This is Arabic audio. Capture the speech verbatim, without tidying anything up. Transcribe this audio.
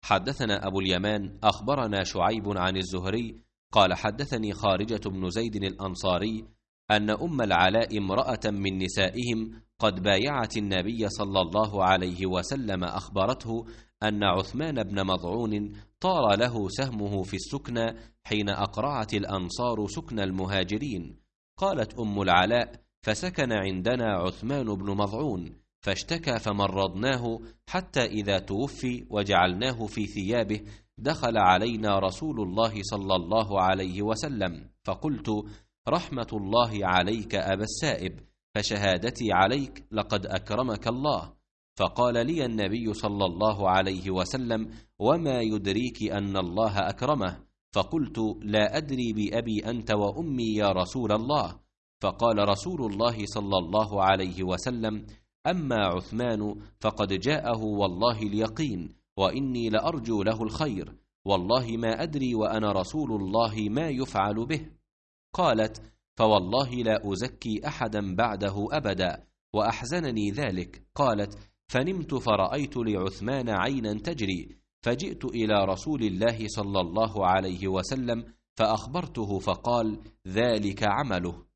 حدثنا أبو اليمان أخبرنا شعيب عن الزهري قال حدثني خارجة بن زيد الأنصاري أن أم العلاء امرأة من نسائهم قد بايعت النبي صلى الله عليه وسلم أخبرته أن عثمان بن مضعون طار له سهمه في السكنى حين أقرعت الأنصار سكن المهاجرين. قالت أم العلاء: فسكن عندنا عثمان بن مضعون فاشتكى فمرضناه حتى إذا توفي وجعلناه في ثيابه دخل علينا رسول الله صلى الله عليه وسلم فقلت: رحمة الله عليك أبا السائب، فشهادتي عليك لقد أكرمك الله. فقال لي النبي صلى الله عليه وسلم: وما يدريك أن الله أكرمه؟ فقلت: لا أدري بأبي أنت وأمي يا رسول الله. فقال رسول الله صلى الله عليه وسلم: أما عثمان فقد جاءه والله اليقين، وإني لأرجو له الخير، والله ما أدري وأنا رسول الله ما يفعل به. قالت: فوالله لا أزكي أحدا بعده أبدا، وأحزنني ذلك. قالت: فنمت فرأيت لعثمان عينا تجري، فجئت إلى رسول الله صلى الله عليه وسلم فأخبرته فقال: ذلك عمله.